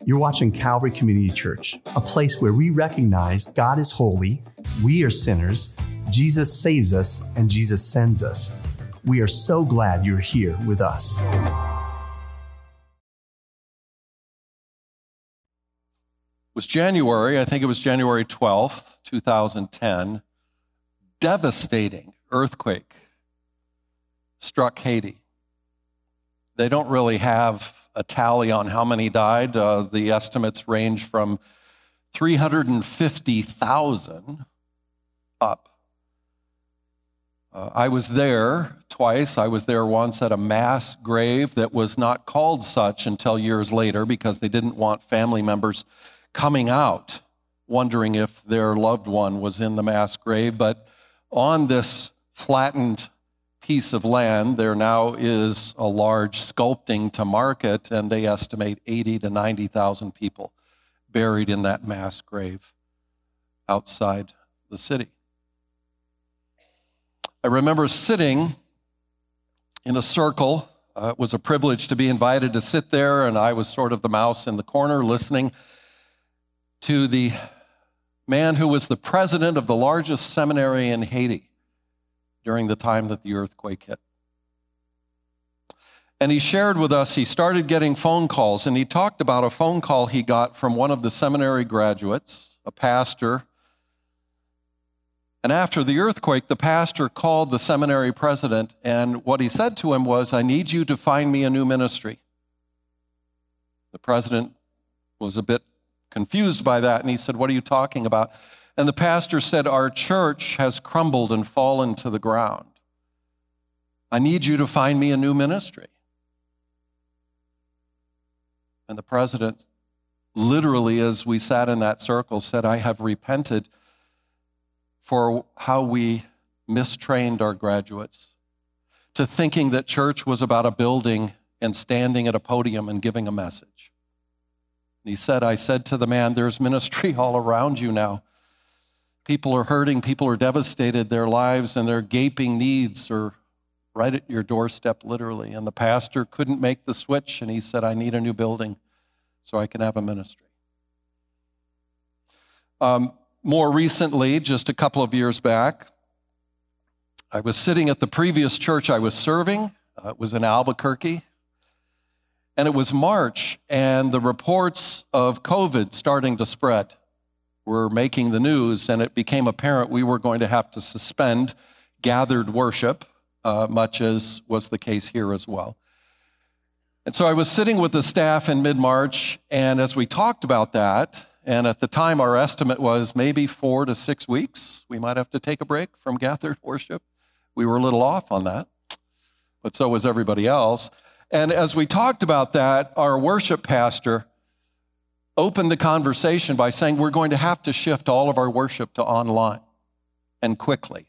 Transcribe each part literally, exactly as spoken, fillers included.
You're watching Calvary Community Church, a place where we recognize God is holy, we are sinners, Jesus saves us, and Jesus sends us. We are so glad you're here with us. It was January, I think it was January twelfth, two thousand ten, devastating earthquake struck Haiti. They don't really have a tally on how many died. Uh, the estimates range from three hundred fifty thousand up. Uh, I was there twice. I was there once at a mass grave that was not called such until years later because they didn't want family members coming out wondering if their loved one was in the mass grave. But on this flattened piece of land, there now is a large sculpting to market, and they estimate eighty to ninety thousand people buried in that mass grave outside the city. I remember sitting in a circle. Uh, it was a privilege to be invited to sit there, and I was sort of the mouse in the corner listening to the man who was the president of the largest seminary in Haiti during the time that the earthquake hit. And he shared with us, he started getting phone calls, and he talked about a phone call he got from one of the seminary graduates, a pastor. And after the earthquake, the pastor called the seminary president, and what he said to him was, "I need you to find me a new ministry." The president was a bit confused by that, and he said, "What are you talking about?" And the pastor said, "Our church has crumbled and fallen to the ground. I need you to find me a new ministry." And the president, literally, as we sat in that circle, said, "I have repented for how we mistrained our graduates to thinking that church was about a building and standing at a podium and giving a message." And he said, "I said to the man, there's ministry all around you now. People are hurting, people are devastated, their lives and their gaping needs are right at your doorstep, literally." And the pastor couldn't make the switch, and he said, "I need a new building so I can have a ministry." Um, more recently, just a couple of years back, I was sitting at the previous church I was serving. Uh, it was in Albuquerque. And it was March, and the reports of COVID starting to spread were making the news, and it became apparent we were going to have to suspend gathered worship, uh, much as was the case here as well. And so I was sitting with the staff in mid-March, and as we talked about that, and at the time our estimate was maybe four to six weeks, we might have to take a break from gathered worship. We were a little off on that, but so was everybody else. And as we talked about that, our worship pastor opened the conversation by saying, "We're going to have to shift all of our worship to online, and quickly."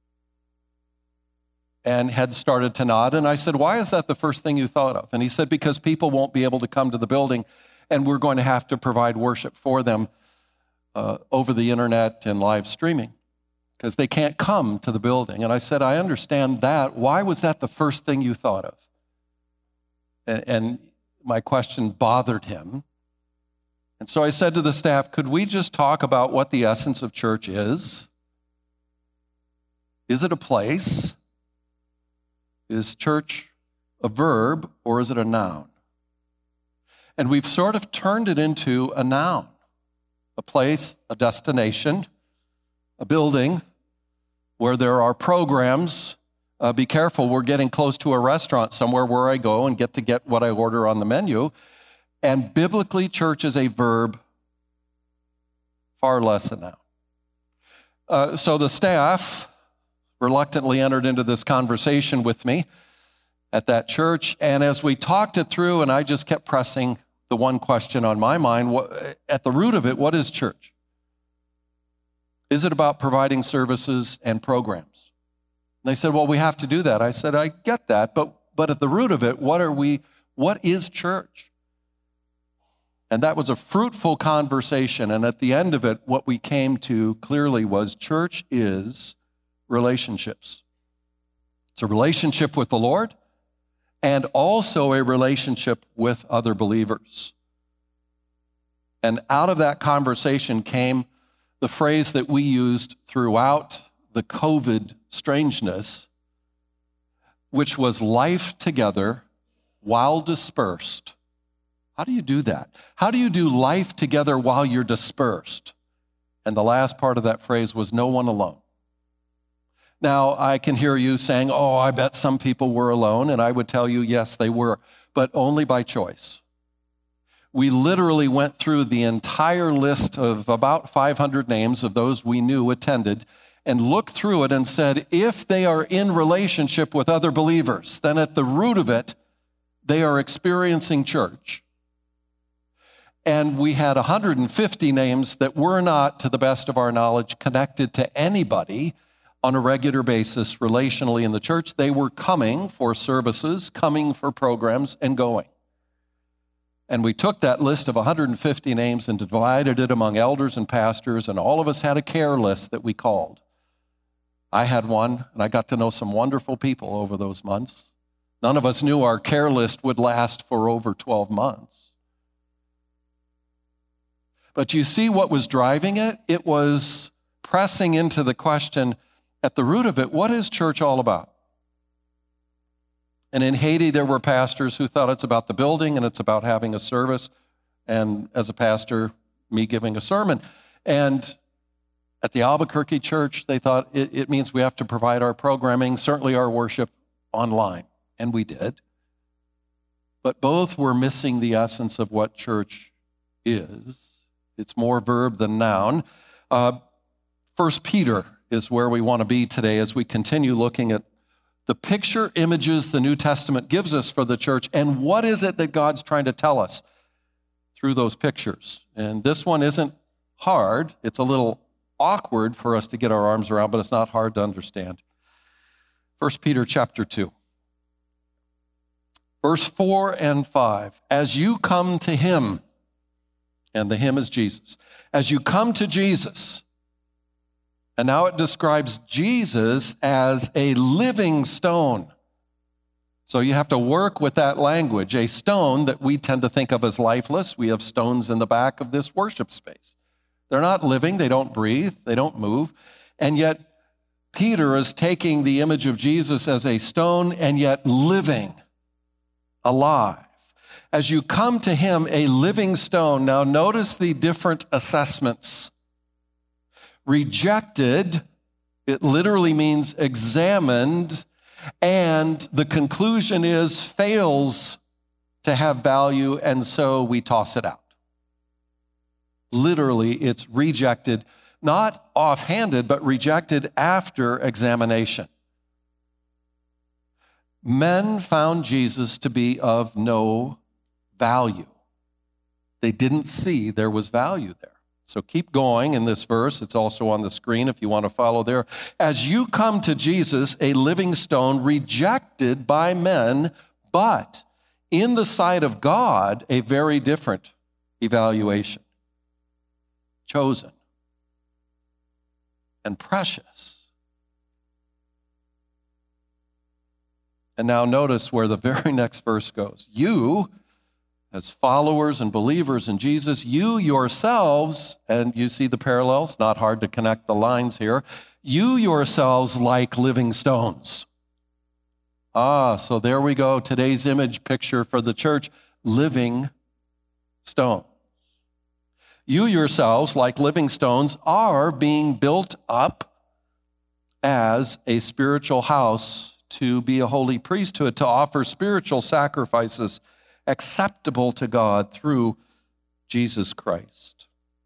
And head started to nod. And I said, "Why is that the first thing you thought of?" And he said, "Because people won't be able to come to the building, and we're going to have to provide worship for them uh, over the internet and live streaming, because they can't come to the building." And I said, "I understand that. Why was that the first thing you thought of?" And, and my question bothered him. And so I said to the staff, "Could we just talk about what the essence of church is? Is it a place? Is church a verb, or is it a noun?" And we've sort of turned it into a noun, a place, a destination, a building where there are programs. Uh, be careful, we're getting close to a restaurant somewhere where I go and get to get what I order on the menu. And biblically, church is a verb, far less a noun. Uh, so the staff reluctantly entered into this conversation with me at that church. And as we talked it through, and I just kept pressing the one question on my mind, what, at the root of it, what is church? Is it about providing services and programs? And they said, "Well, we have to do that." I said, "I get that, but but at the root of it, what are we, what is church?" And that was a fruitful conversation. And at the end of it, what we came to clearly was church is relationships. It's a relationship with the Lord and also a relationship with other believers. And out of that conversation came the phrase that we used throughout the COVID strangeness, which was life together while dispersed. How do you do that? How do you do life together while you're dispersed? And the last part of that phrase was no one alone. Now, I can hear you saying, oh, I bet some people were alone. And I would tell you, yes, they were, but only by choice. We literally went through the entire list of about five hundred names of those we knew attended and looked through it and said, if they are in relationship with other believers, then at the root of it, they are experiencing church. And we had one hundred fifty names that were not, to the best of our knowledge, connected to anybody on a regular basis relationally in the church. They were coming for services, coming for programs, and going. And we took that list of one hundred fifty names and divided it among elders and pastors, and all of us had a care list that we called. I had one, and I got to know some wonderful people over those months. None of us knew our care list would last for over twelve months. But you see what was driving it? It was pressing into the question, at the root of it, what is church all about? And in Haiti, there were pastors who thought it's about the building and it's about having a service, and as a pastor, me giving a sermon. And at the Albuquerque church, they thought it, it means we have to provide our programming, certainly our worship, online. And we did. But both were missing the essence of what church is. It's more verb than noun. Uh, First Peter is where we want to be today as we continue looking at the picture images the New Testament gives us for the church, and what is it that God's trying to tell us through those pictures. And this one isn't hard. It's a little awkward for us to get our arms around, but it's not hard to understand. First Peter chapter two. Verse four and five. As you come to him, and the him is Jesus. As you come to Jesus, and now it describes Jesus as a living stone. So you have to work with that language, a stone that we tend to think of as lifeless. We have stones in the back of this worship space. They're not living, they don't breathe, they don't move. And yet Peter is taking the image of Jesus as a stone and yet living, alive. As you come to him, a living stone. Now notice the different assessments. Rejected, it literally means examined, and the conclusion is fails to have value, and so we toss it out. Literally, it's rejected, not offhanded, but rejected after examination. Men found Jesus to be of no value. They didn't see there was value there. So keep going in this verse. It's also on the screen if you want to follow there. As you come to Jesus, a living stone, rejected by men, but in the sight of God, a very different evaluation. Chosen and precious. And now notice where the very next verse goes. You, as followers and believers in Jesus, you yourselves, and you see the parallels, not hard to connect the lines here, you yourselves like living stones. Ah, so there we go, today's image picture for the church, living stones. You yourselves, like living stones, are being built up as a spiritual house to be a holy priesthood, to offer spiritual sacrifices acceptable to God through Jesus Christ.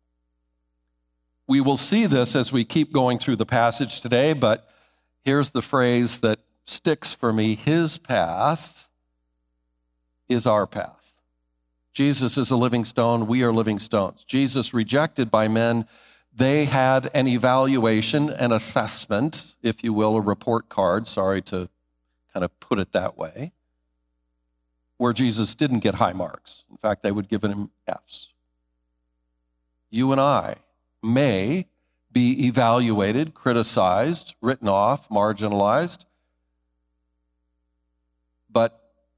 We will see this as we keep going through the passage today, but here's the phrase that sticks for me. His path is our path. Jesus is a living stone. We are living stones. Jesus rejected by men. They had an evaluation, an assessment, if you will, a report card. Sorry to kind of put it that way, where Jesus didn't get high marks. In fact, they would give him F's. You and I may be evaluated, criticized, written off, marginalized, but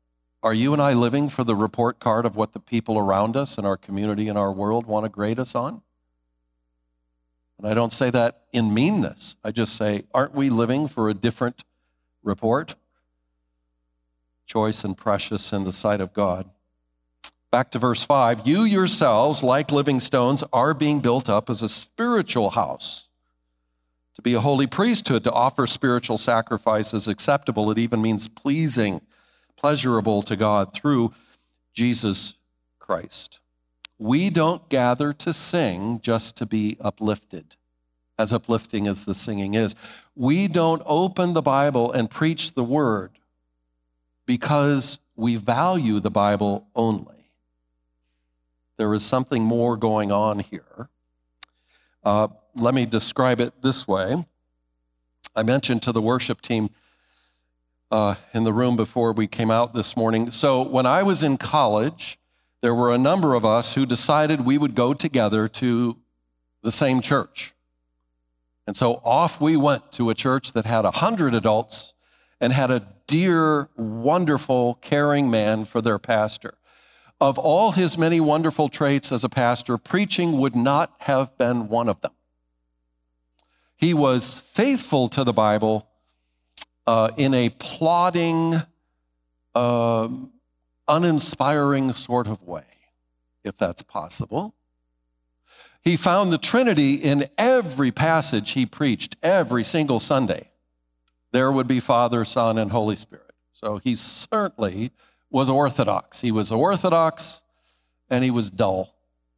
Are you and I living for the report card of what the people around us and our community and our world want to grade us on? And I don't say that in meanness. I just say, aren't we living for a different report? Choice and precious in the sight of God. Back to verse five. You yourselves, like living stones, are being built up as a spiritual house, to be a holy priesthood, to offer spiritual sacrifices acceptable. It even means pleasing, pleasurable to God through Jesus Christ. We don't gather to sing just to be uplifted, as uplifting as the singing is. We don't open the Bible and preach the word because we value the Bible only. There is something more going on here. Uh, let me describe it this way. I mentioned to the worship team uh, in the room before we came out this morning. So when I was in college, there were a number of us who decided we would go together to the same church. And so off we went to a church that had a hundred adults and had a dear, wonderful, caring man for their pastor. Of all his many wonderful traits as a pastor, preaching would not have been one of them. He was faithful to the Bible uh, in a plodding, uh, uninspiring sort of way, if that's possible. He found the Trinity in every passage he preached, every single Sunday. There would be Father, Son, and Holy Spirit. So he certainly was orthodox. He was orthodox, and he was dull.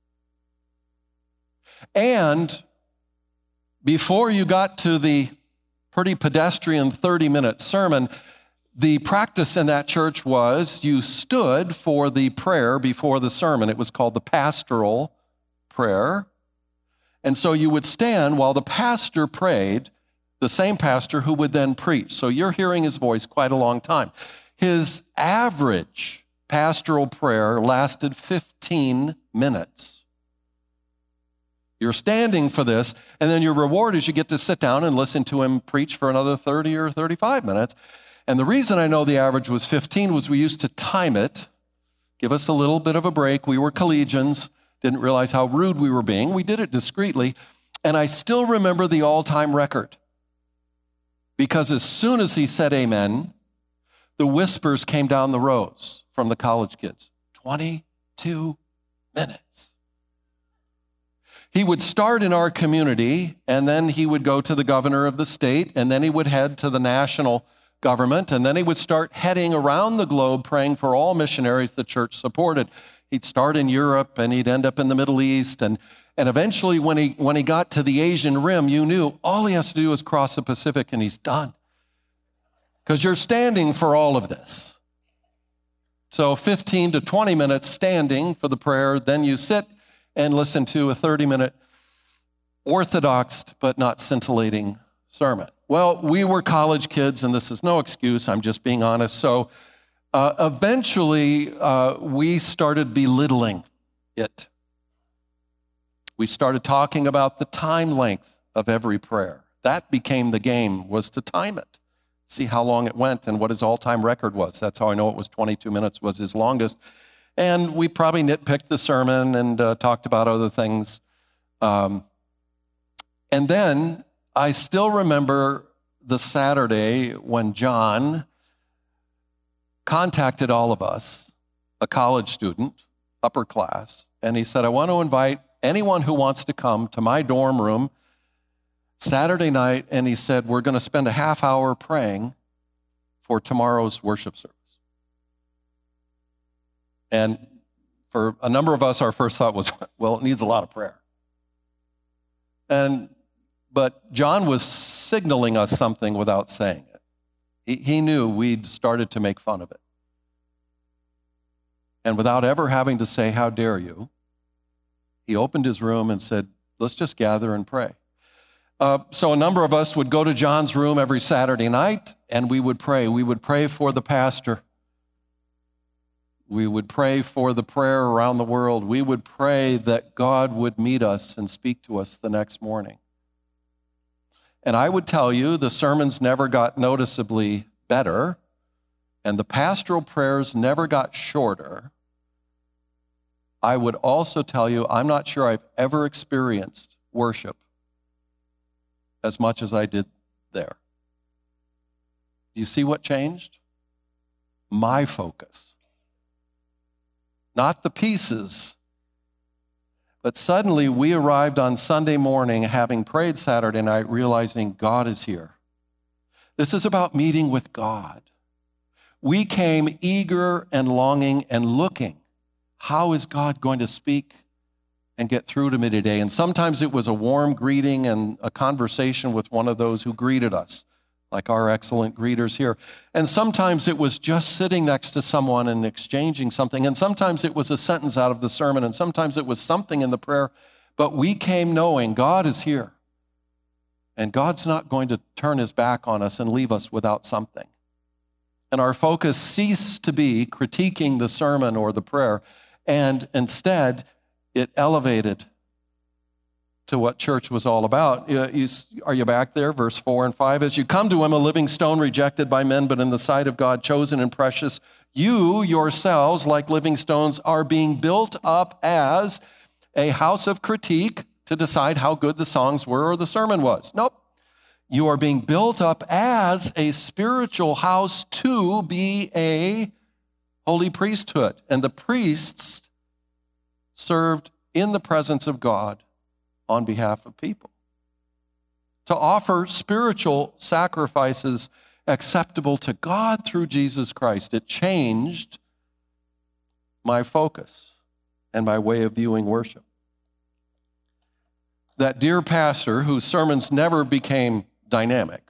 And before you got to the pretty pedestrian thirty-minute sermon, the practice in that church was you stood for the prayer before the sermon. It was called the pastoral prayer. And so you would stand while the pastor prayed, the same pastor who would then preach. So you're hearing his voice quite a long time. His average pastoral prayer lasted fifteen minutes. You're standing for this, and then your reward is you get to sit down and listen to him preach for another thirty or thirty-five minutes. And the reason I know the average was fifteen was we used to time it, give us a little bit of a break. We were collegians, didn't realize how rude we were being. We did it discreetly, and I still remember the all-time record. Because as soon as he said amen, the whispers came down the rows from the college kids. twenty-two minutes. He would start in our community, and then he would go to the governor of the state, and then he would head to the national government, and then he would start heading around the globe praying for all missionaries the church supported. He'd start in Europe, and he'd end up in the Middle East, and, and eventually when he, when he got to the Asian rim, you knew all he has to do is cross the Pacific, and he's done. Because you're standing for all of this. So fifteen to twenty minutes standing for the prayer, then you sit and listen to a thirty-minute orthodox but not scintillating sermon. Well, we were college kids, and this is no excuse, I'm just being honest. So uh, eventually, uh, we started belittling it. We started talking about the time length of every prayer. That became the game, was to time it, see how long it went and what his all-time record was. That's how I know it was twenty-two minutes was his longest. And we probably nitpicked the sermon and uh, talked about other things. Um, and then I still remember the Saturday when John contacted all of us, a college student, upper class, and he said, I want to invite anyone who wants to come to my dorm room Saturday night, and he said, we're going to spend a half hour praying for tomorrow's worship service. And for a number of us, our first thought was, well, it needs a lot of prayer. And but John was signaling us something without saying it. He, he knew we'd started to make fun of it. And without ever having to say, how dare you, he opened his room and said, let's just gather and pray. Uh, so a number of us would go to John's room every Saturday night, and we would pray. We would pray for the pastor. We would pray for the prayer around the world. We would pray that God would meet us and speak to us the next morning. And I would tell you, the sermons never got noticeably better. and the pastoral prayers never got shorter, I would also tell you, I'm not sure I've ever experienced worship as much as I did there. Do you see what changed? My focus. Not the pieces. But suddenly we arrived on Sunday morning, having prayed Saturday night, realizing God is here. This is about meeting with God. We came eager and longing and looking. How is God going to speak and get through to me today? And sometimes it was a warm greeting and a conversation with one of those who greeted us, like our excellent greeters here. And sometimes it was just sitting next to someone and exchanging something. And sometimes it was a sentence out of the sermon. And sometimes it was something in the prayer. But we came knowing God is here. And God's not going to turn his back on us and leave us without something. And our focus ceased to be critiquing the sermon or the prayer. And instead, it elevated to what church was all about. You, you, are you back there? Verse four and five. As you come to him, a living stone rejected by men, but in the sight of God, chosen and precious, you yourselves, like living stones, are being built up as a house of critique to decide how good the songs were or the sermon was. Nope. You are being built up as a spiritual house to be a holy priesthood. And the priests served in the presence of God on behalf of people, to offer spiritual sacrifices acceptable to God through Jesus Christ. It changed my focus and my way of viewing worship. That dear pastor, whose sermons never became dynamic,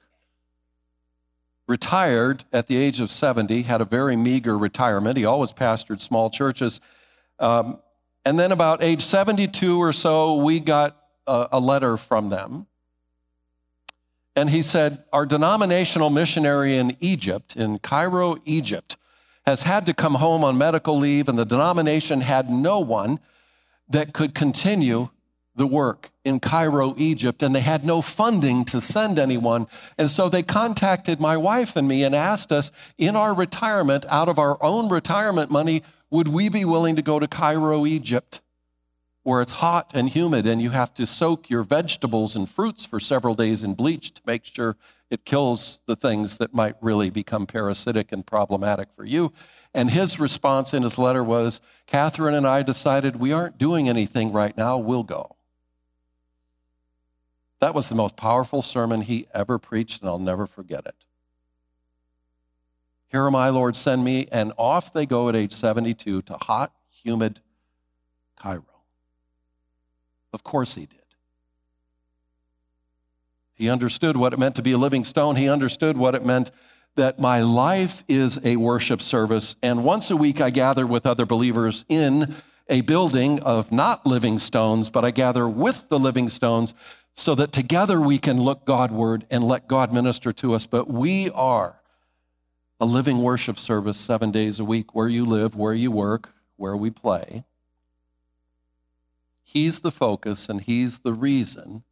retired at the age of seventy, had a very meager retirement. He always pastored small churches. Um, and then about age seventy-two or so, we got a letter from them. And he said, our denominational missionary in Egypt, in Cairo, Egypt, has had to come home on medical leave, and the denomination had no one that could continue the work in Cairo, Egypt, and they had no funding to send anyone. And so they contacted my wife and me and asked us, in our retirement, out of our own retirement money, would we be willing to go to Cairo, Egypt, where it's hot and humid and you have to soak your vegetables and fruits for several days in bleach to make sure it kills the things that might really become parasitic and problematic for you. And his response in his letter was, Catherine and I decided we aren't doing anything right now, we'll go. That was the most powerful sermon he ever preached, and I'll never forget it. Here am I, Lord, send me. And off they go at age seventy-two to hot, humid Cairo. Of course he did. He understood what it meant to be a living stone. He understood what it meant that my life is a worship service. And once a week I gather with other believers in a building of not living stones, but I gather with the living stones so that together we can look Godward and let God minister to us. But we are a living worship service seven days a week, where you live, where you work, where we play. He's the focus and he's the reason.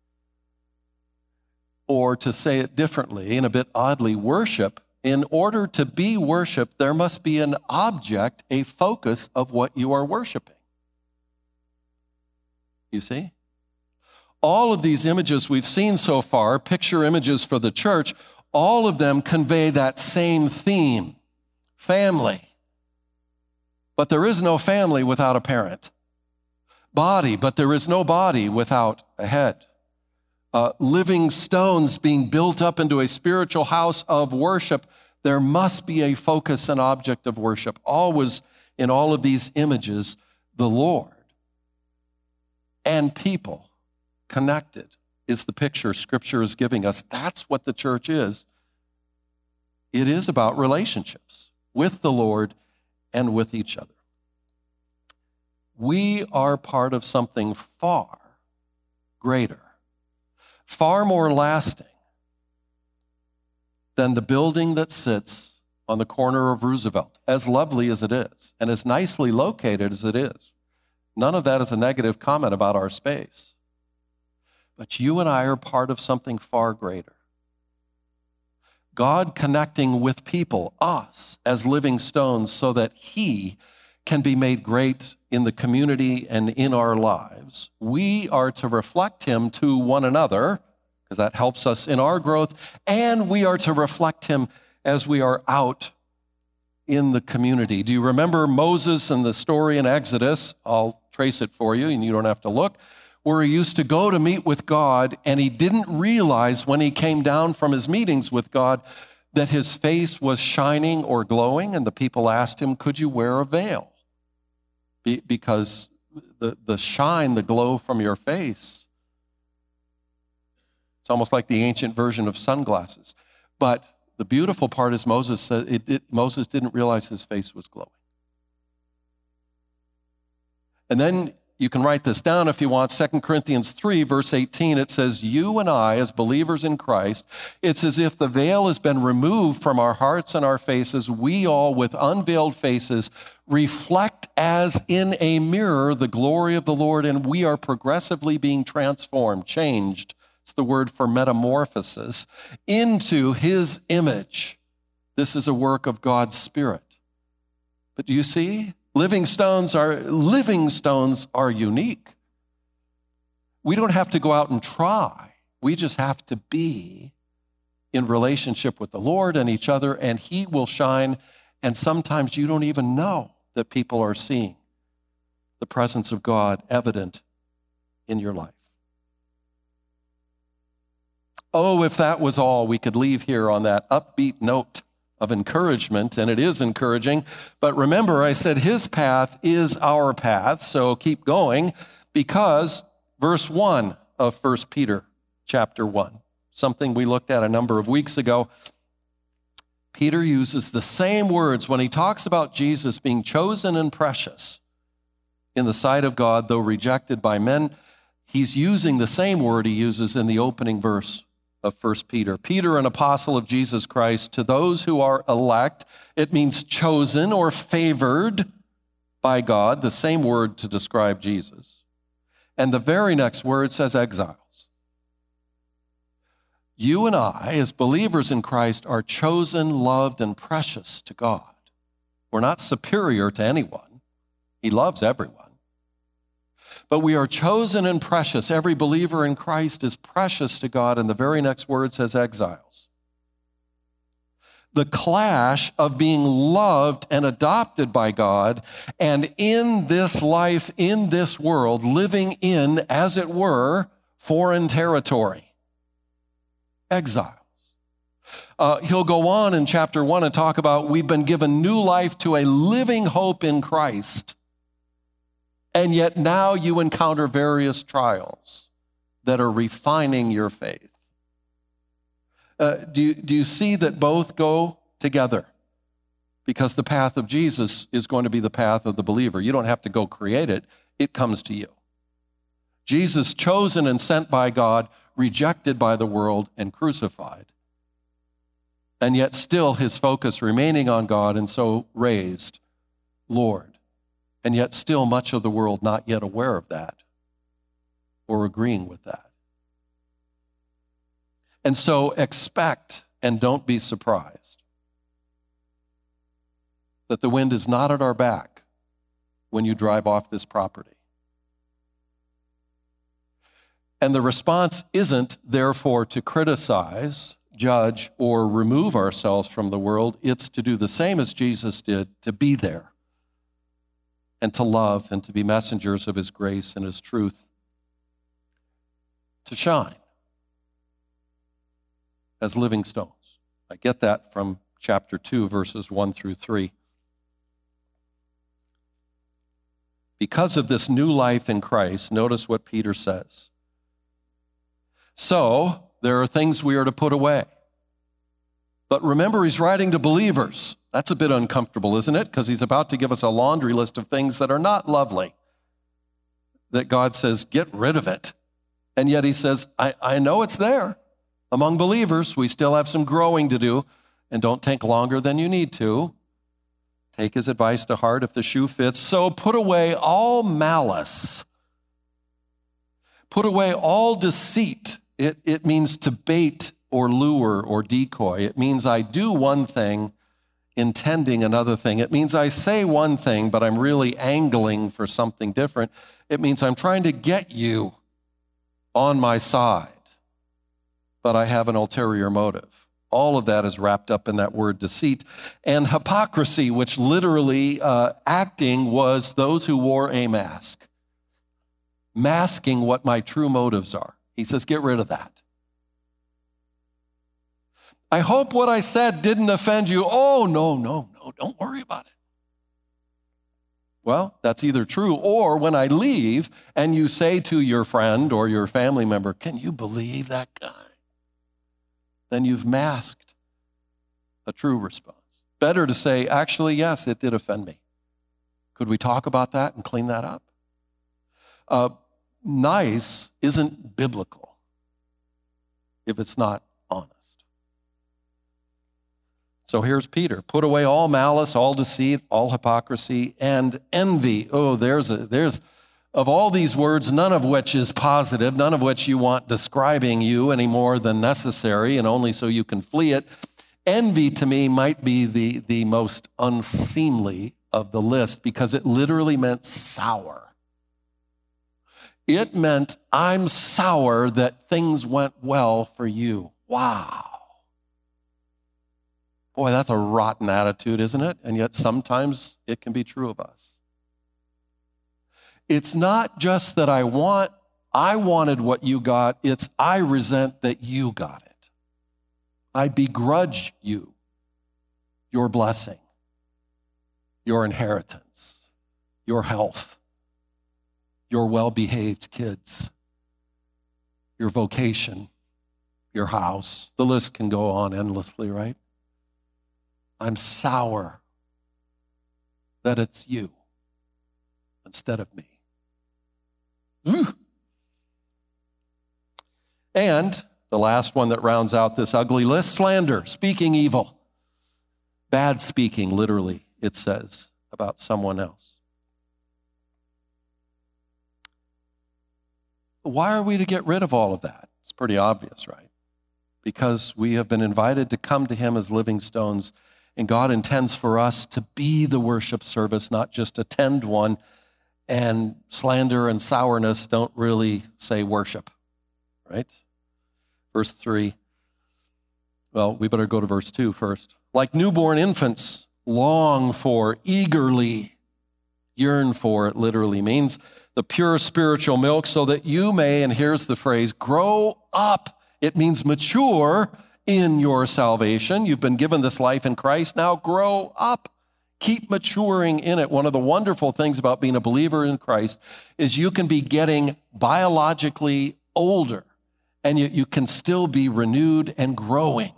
Or to say it differently and a bit oddly, worship, in order to be worship, there must be an object, a focus of what you are worshiping. You see? All of these images we've seen so far, picture images for the church, all of them convey that same theme, family. But there is no family without a parent. Body, but there is no body without a head. Uh, living stones being built up into a spiritual house of worship. There must be a focus and object of worship. Always in all of these images, the Lord and people connected is the picture Scripture is giving us. That's what the church is. It is about relationships with the Lord and with each other. We are part of something far greater, far more lasting than the building that sits on the corner of Roosevelt, as lovely as it is, and as nicely located as it is. None of that is a negative comment about our space. But you and I are part of something far greater. God connecting with people, us, as living stones, so that he can be made great in the community and in our lives. We are to reflect him to one another, because that helps us in our growth, and we are to reflect him as we are out in the community. Do you remember Moses and the story in Exodus? I'll trace it for you, and you don't have to look, where he used to go to meet with God, and he didn't realize when he came down from his meetings with God that his face was shining or glowing, and the people asked him, could you wear a veil? Be- because the, the shine, the glow from your face, it's almost like the ancient version of sunglasses. But the beautiful part is Moses said it, it, Moses didn't realize his face was glowing. And then you can write this down if you want. Second Corinthians three, verse eighteen, it says, you and I, as believers in Christ, it's as if the veil has been removed from our hearts and our faces. We all, with unveiled faces, reflect as in a mirror the glory of the Lord, and we are progressively being transformed, changed. It's the word for metamorphosis, into his image. This is a work of God's Spirit. But do you see? Living stones are living stones are unique. We don't have to go out and try. We just have to be in relationship with the Lord and each other, and he will shine. And sometimes you don't even know that people are seeing the presence of God evident in your life. Oh, if that was all we could leave here on that upbeat note of encouragement, and it is encouraging. But remember, I said his path is our path, so keep going, because verse one of First Peter chapter one, something we looked at a number of weeks ago, Peter uses the same words when he talks about Jesus being chosen and precious in the sight of God, though rejected by men. He's using the same word he uses in the opening verse of First Peter. Peter, an apostle of Jesus Christ, to those who are elect, it means chosen or favored by God, the same word to describe Jesus. And the very next word says exiles. You and I, as believers in Christ, are chosen, loved, and precious to God. We're not superior to anyone. He loves everyone. But we are chosen and precious. Every believer in Christ is precious to God, and the very next word says exiles. The clash of being loved and adopted by God, and in this life, in this world, living in, as it were, foreign territory. Exiles. Uh, he'll go on in chapter one and talk about we've been given new life to a living hope in Christ. And yet now you encounter various trials that are refining your faith. Uh, do, you, do you see that both go together? Because the path of Jesus is going to be the path of the believer. You don't have to go create it. It comes to you. Jesus, chosen and sent by God, rejected by the world and crucified. And yet still his focus remaining on God, and so raised, Lord. And yet still much of the world not yet aware of that or agreeing with that. And so expect and don't be surprised that the wind is not at our back when you drive off this property. And the response isn't, therefore, to criticize, judge, or remove ourselves from the world. It's to do the same as Jesus did, to be there. And to love and to be messengers of his grace and his truth. To shine as living stones. I get that from chapter two, verses one through three. Because of this new life in Christ, notice what Peter says. So, there are things we are to put away. But remember, he's writing to believers. That's a bit uncomfortable, isn't it? Because he's about to give us a laundry list of things that are not lovely. That God says, get rid of it. And yet he says, I, I know it's there. Among believers, we still have some growing to do, and don't take longer than you need to. Take his advice to heart if the shoe fits. So put away all malice. Put away all deceit. It, it means to bait or lure or decoy. It means I do one thing intending another thing. It means I say one thing, but I'm really angling for something different. It means I'm trying to get you on my side, but I have an ulterior motive. All of that is wrapped up in that word deceit. And hypocrisy, which literally uh, acting was those who wore a mask, masking what my true motives are. He says, get rid of that. I hope what I said didn't offend you. Oh, no, no, no, don't worry about it. Well, that's either true, or when I leave and you say to your friend or your family member, can you believe that guy? Then you've masked a true response. Better to say, actually, yes, it did offend me. Could we talk about that and clean that up? Uh, nice isn't biblical if it's not honest. So here's Peter. Put away all malice, all deceit, all hypocrisy, and envy. Oh, there's a, there's, of all these words, none of which is positive, none of which you want describing you any more than necessary, and only so you can flee it. Envy, to me, might be the, the most unseemly of the list because it literally meant sour. It meant, I'm sour that things went well for you. Wow. Boy, that's a rotten attitude, isn't it? And yet sometimes it can be true of us. It's not just that I want, I wanted what you got. It's I resent that you got it. I begrudge you your blessing, your inheritance, your health, your well-behaved kids, your vocation, your house. The list can go on endlessly, right? I'm sour that it's you instead of me. Ooh. And the last one that rounds out this ugly list, slander, speaking evil. Bad speaking, literally, it says about someone else. Why are we to get rid of all of that? It's pretty obvious, right? Because we have been invited to come to him as living stones, and God intends for us to be the worship service, not just attend one. And slander and sourness don't really say worship, right? Verse three. Well, we better go to verse two first. Like newborn infants, long for, eagerly yearn for, it literally means the pure spiritual milk so that you may, and here's the phrase, grow up. It means mature in your salvation. You've been given this life in Christ. Now grow up. Keep maturing in it. One of the wonderful things about being a believer in Christ is you can be getting biologically older, and you, you can still be renewed and growing.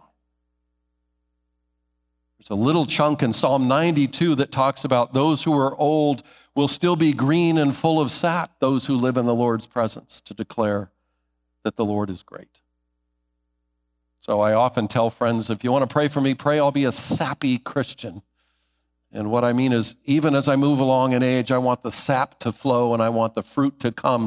There's a little chunk in Psalm ninety-two that talks about those who are old will still be green and full of sap, those who live in the Lord's presence to declare that the Lord is great. So I often tell friends, if you want to pray for me, pray I'll be a sappy Christian. And what I mean is, even as I move along in age, I want the sap to flow and I want the fruit to come.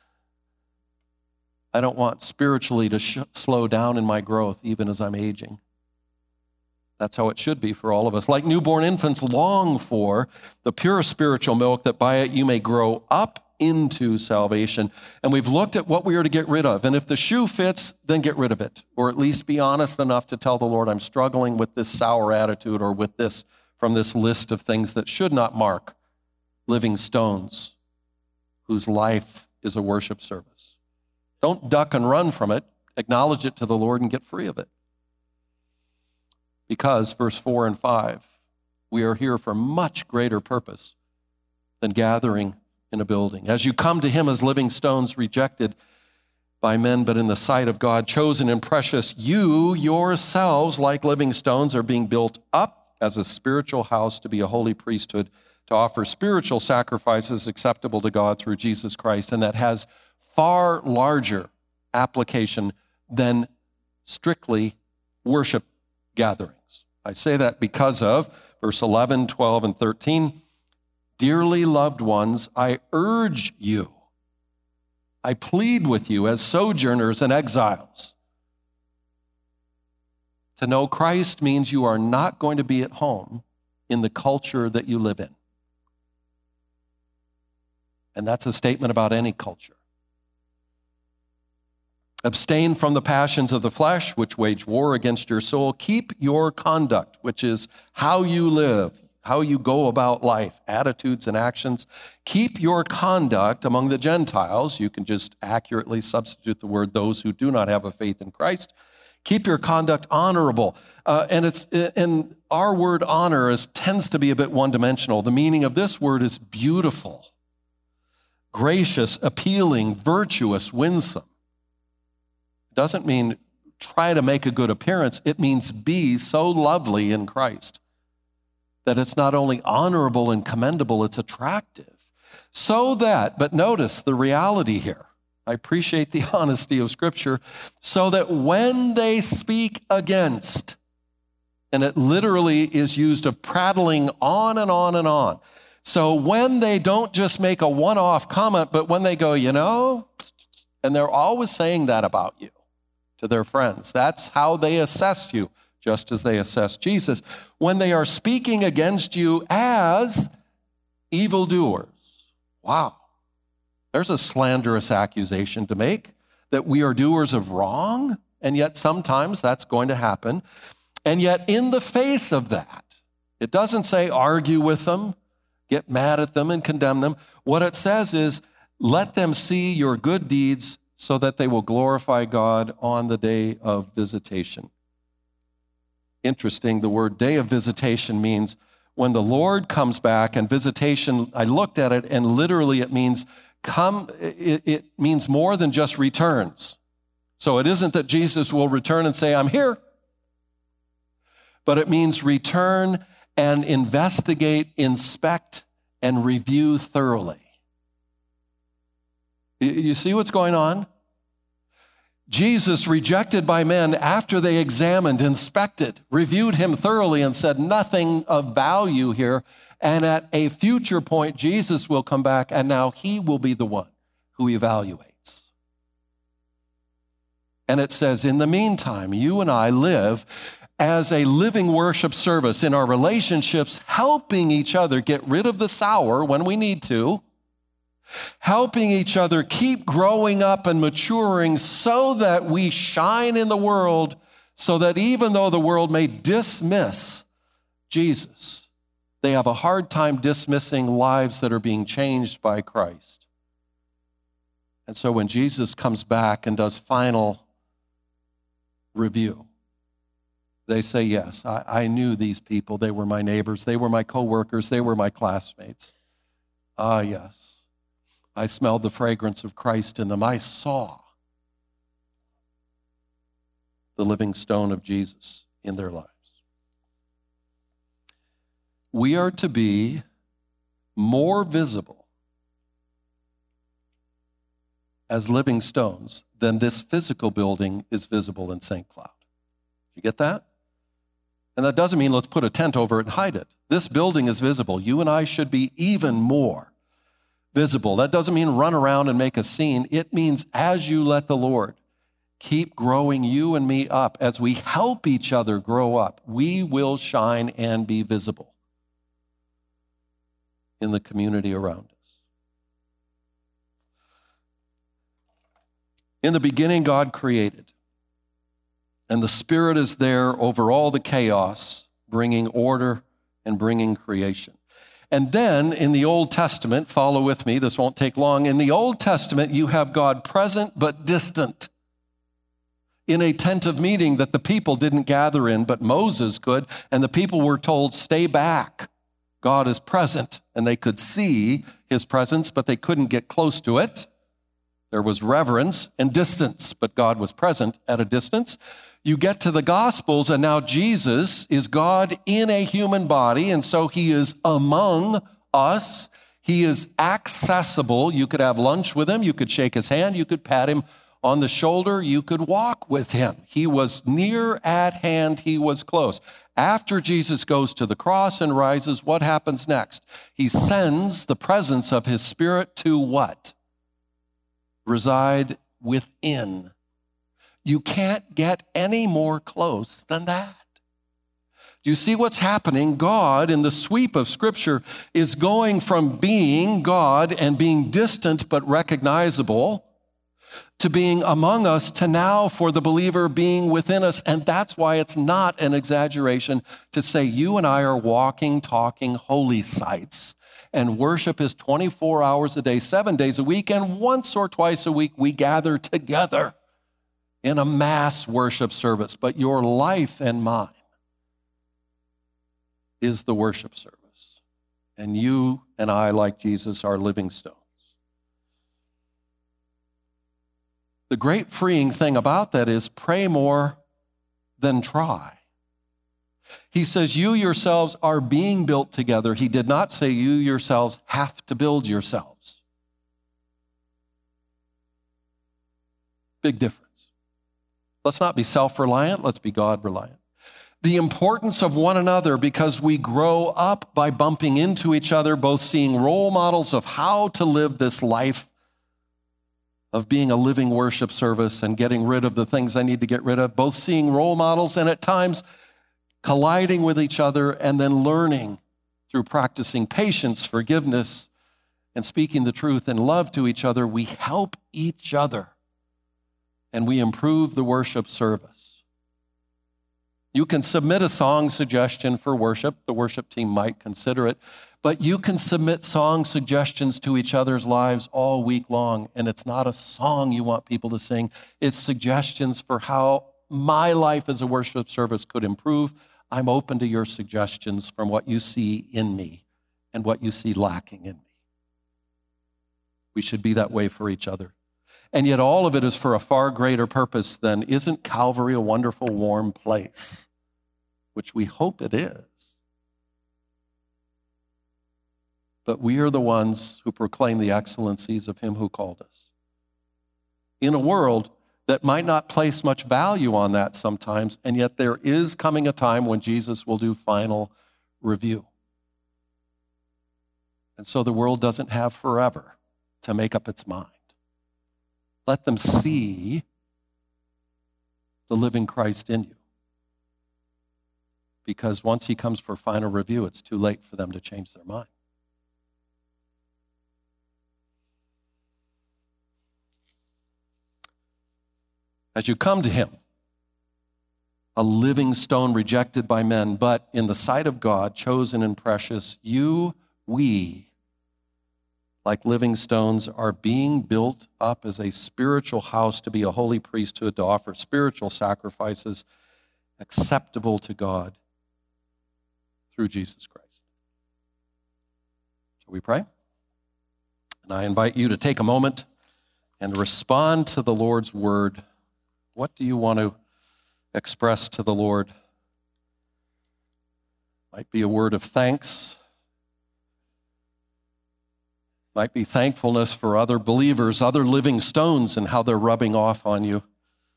I don't want spiritually to sh- slow down in my growth, even as I'm aging. That's how it should be for all of us. Like newborn infants long for the pure spiritual milk, that by it you may grow up into salvation. And we've looked at what we are to get rid of. And if the shoe fits, then get rid of it. Or at least be honest enough to tell the Lord, I'm struggling with this sour attitude or with this from this list of things that should not mark living stones whose life is a worship service. Don't duck and run from it. Acknowledge it to the Lord and get free of it. Because, verse four and five, we are here for much greater purpose than gathering in a building. As you come to him as living stones, rejected by men, but in the sight of God, chosen and precious, you yourselves, like living stones, are being built up as a spiritual house to be a holy priesthood, to offer spiritual sacrifices acceptable to God through Jesus Christ. And that has far larger application than strictly worship gatherings. I say that because of verse eleven, twelve, and thirteen. Dearly loved ones, I urge you, I plead with you as sojourners and exiles. To know Christ means you are not going to be at home in the culture that you live in. And that's a statement about any culture. Abstain from the passions of the flesh, which wage war against your soul. Keep your conduct, which is how you live, how you go about life, attitudes and actions. Keep your conduct among the Gentiles. You can just accurately substitute the word those who do not have a faith in Christ. Keep your conduct honorable. Uh, and it's and our word honor is, tends to be a bit one-dimensional. The meaning of this word is beautiful, gracious, appealing, virtuous, winsome. Doesn't mean try to make a good appearance. It means be so lovely in Christ that it's not only honorable and commendable, it's attractive. So that, but notice the reality here. I appreciate the honesty of Scripture. So that when they speak against, and it literally is used of prattling on and on and on. So when they don't just make a one-off comment, but when they go, you know, and they're always saying that about you to their friends. That's how they assess you, just as they assess Jesus. When they are speaking against you as evildoers. Wow. There's a slanderous accusation to make that we are doers of wrong, and yet sometimes that's going to happen. And yet in the face of that, it doesn't say argue with them, get mad at them and condemn them. What it says is let them see your good deeds so that they will glorify God on the day of visitation. Interesting, the word day of visitation means when the Lord comes back, and visitation, I looked at it, and literally it means come, it, it means more than just returns. So it isn't that Jesus will return and say, I'm here, but it means return and investigate, inspect, and review thoroughly. You see what's going on? Jesus rejected by men after they examined, inspected, reviewed him thoroughly and said nothing of value here. And at a future point, Jesus will come back and now he will be the one who evaluates. And it says, in the meantime, you and I live as a living worship service in our relationships, helping each other get rid of the sour when we need to, helping each other keep growing up and maturing so that we shine in the world, so that even though the world may dismiss Jesus, they have a hard time dismissing lives that are being changed by Christ. And so when Jesus comes back and does final review, they say, yes, I, I knew these people. They were my neighbors. They were my coworkers. They were my classmates. Ah, yes. I smelled the fragrance of Christ in them. I saw the living stone of Jesus in their lives. We are to be more visible as living stones than this physical building is visible in Saint Cloud. You get that? And that doesn't mean let's put a tent over it and hide it. This building is visible. You and I should be even more visible. That doesn't mean run around and make a scene. It means as you let the Lord keep growing you and me up, as we help each other grow up, we will shine and be visible in the community around us. In the beginning, God created, and the Spirit is there over all the chaos, bringing order and bringing creation. And then in the Old Testament, follow with me, this won't take long. In the Old Testament, you have God present but distant in a tent of meeting that the people didn't gather in, but Moses could. And the people were told, stay back. God is present. And they could see his presence, but they couldn't get close to it. There was reverence and distance, but God was present at a distance. You get to the Gospels, and now Jesus is God in a human body, and so he is among us. He is accessible. You could have lunch with him. You could shake his hand. You could pat him on the shoulder. You could walk with him. He was near at hand. He was close. After Jesus goes to the cross and rises, what happens next? He sends the presence of his Spirit to what? Reside within. You can't get any more close than that. Do you see what's happening? God, in the sweep of Scripture, is going from being God and being distant but recognizable to being among us to now for the believer being within us. And that's why it's not an exaggeration to say you and I are walking, talking holy sites. And worship is twenty-four hours a day, seven days a week, and once or twice a week we gather together in a mass worship service. But your life and mine is the worship service. And you and I, like Jesus, are living stones. The great freeing thing about that is pray more than try. He says you yourselves are being built together. He did not say you yourselves have to build yourselves. Big difference. Let's not be self-reliant. Let's be God-reliant. The importance of one another, because we grow up by bumping into each other, both seeing role models of how to live this life of being a living worship service and getting rid of the things I need to get rid of, both seeing role models and at times colliding with each other, and then learning through practicing patience, forgiveness, and speaking the truth and love to each other. We help each other and we improve the worship service. You can submit a song suggestion for worship. The worship team might consider it. But you can submit song suggestions to each other's lives all week long. And it's not a song you want people to sing. It's suggestions for how my life as a worship service could improve. I'm open to your suggestions from what you see in me and what you see lacking in me. We should be that way for each other. And yet all of it is for a far greater purpose than, isn't Calvary a wonderful, warm place? Which we hope it is. But we are the ones who proclaim the excellencies of him who called us. In a world that might not place much value on that sometimes, and yet there is coming a time when Jesus will do final review. And so the world doesn't have forever to make up its mind. Let them see the living Christ in you. Because once he comes for final review, it's too late for them to change their mind. As you come to him, a living stone rejected by men, but in the sight of God, chosen and precious, you, we, like living stones, are being built up as a spiritual house to be a holy priesthood, to offer spiritual sacrifices acceptable to God through Jesus Christ. Shall we pray? And I invite you to take a moment and respond to the Lord's word. What do you want to express to the Lord? Might be a word of thanks. Might be thankfulness for other believers, other living stones, and how they're rubbing off on you.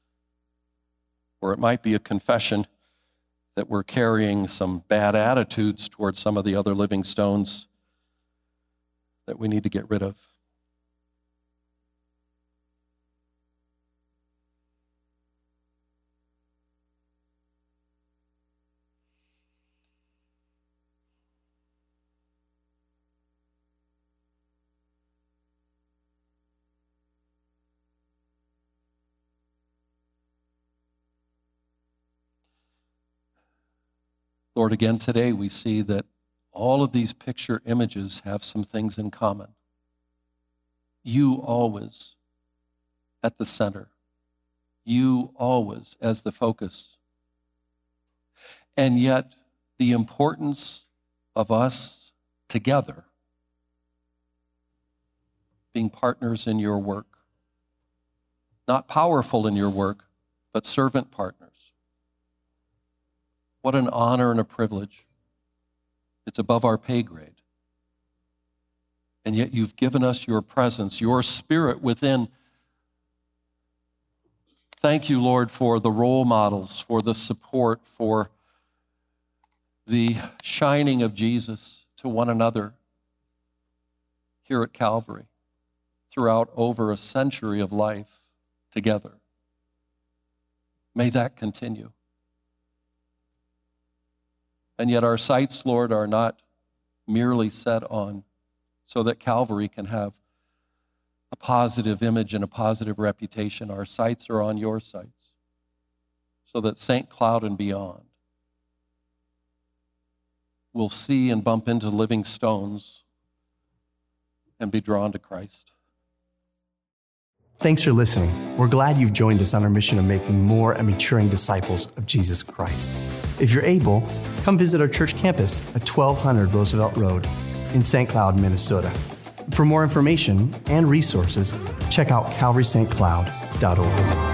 Or it might be a confession that we're carrying some bad attitudes towards some of the other living stones that we need to get rid of. Lord, again today we see that all of these picture images have some things in common. You always at the center. You always as the focus. And yet the importance of us together being partners in your work. Not powerful in your work, but servant partners. What an honor and a privilege. It's above our pay grade. And yet you've given us your presence, your spirit within. Thank you, Lord, for the role models, for the support, for the shining of Jesus to one another here at Calvary throughout over a century of life together. May that continue. And yet our sights, Lord, are not merely set on so that Calvary can have a positive image and a positive reputation. Our sights are on your sights so that Saint Cloud and beyond will see and bump into living stones and be drawn to Christ. Thanks for listening. We're glad you've joined us on our mission of making more and maturing disciples of Jesus Christ. If you're able, come visit our church campus at twelve hundred Roosevelt Road in Saint Cloud, Minnesota. For more information and resources, check out calvary st cloud dot org.